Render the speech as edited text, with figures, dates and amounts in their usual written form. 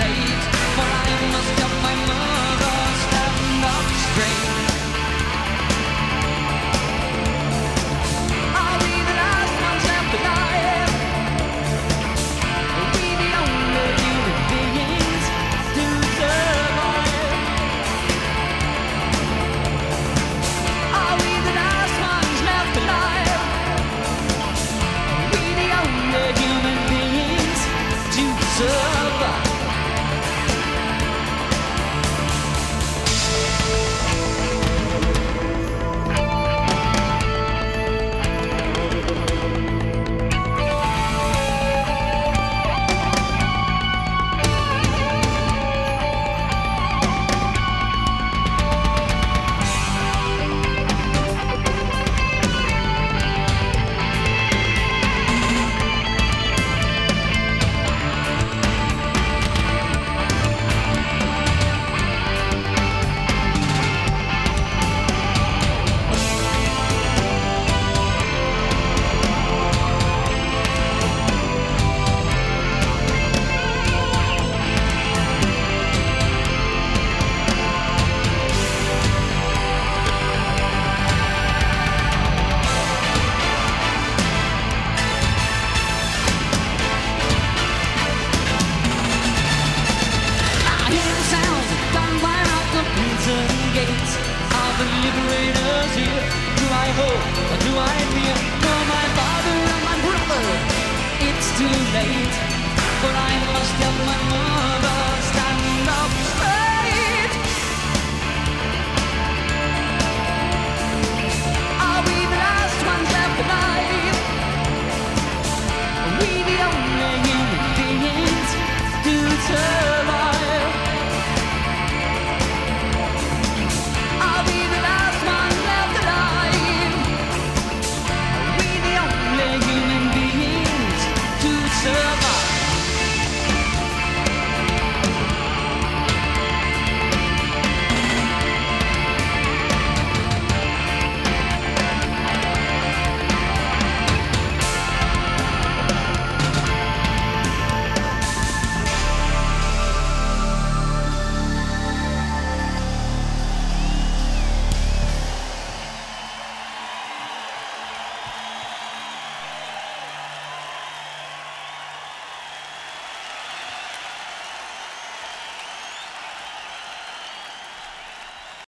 late, for I must help my mother stand up straight. Are we the last ones left alive? Are we the only human beings to survive? Are we the last ones left alive? Are we the only human beings to survive? I hear the sounds of gunfire out the prison gates. Are the liberators here? Do I hope or do I fear? For my father and my brother, it's too late. But I must help my mother